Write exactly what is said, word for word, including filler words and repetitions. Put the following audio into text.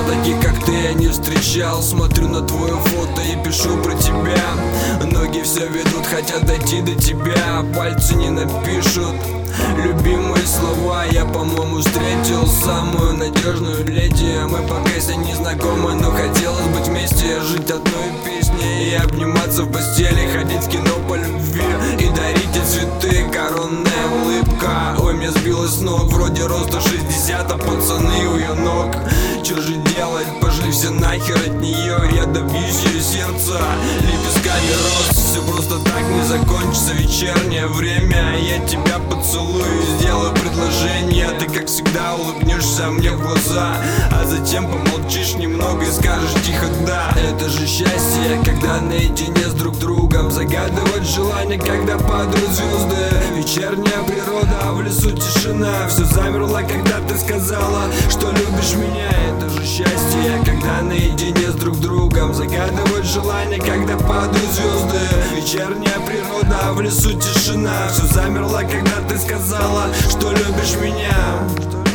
таких как ты я не встречал. Смотрю на твое фото и пишу про тебя. Ноги все ведут, хотят дойти до тебя, пальцы не напишут любимые слова. Я, по-моему, встретил самую надежную леди. Мы пока если не знакомы, но хотелось быть вместе, жить одной песней и обниматься в постели, ходить в кино по любви и дарить ей цветы. Коронная улыбка, ой, меня сбила с ног. Вроде роста шестьдесят, а пацаны у ее ног. Че же делать, пошли все нахер от нее. Я добьюсь ее сердца лепестками роз. Все просто так не закончится, вечернее время. Я тебя поцелую, сделаю предложение. Ты как всегда улыбнешься мне в глаза, а затем помолчишь немного и скажешь тихо да. Это же счастье, когда наедине с друг другом, загадывать желание, когда падают звезды. Вечерняя природа, а в лесу тишина. Все замерло, когда ты сказала, что любишь меня. Это же счастье, когда наедине с друг другом, загадывать желание, когда падают звезды. Вечерняя природа, а в лесу тишина. Все замерло, когда ты сказала, что любишь меня.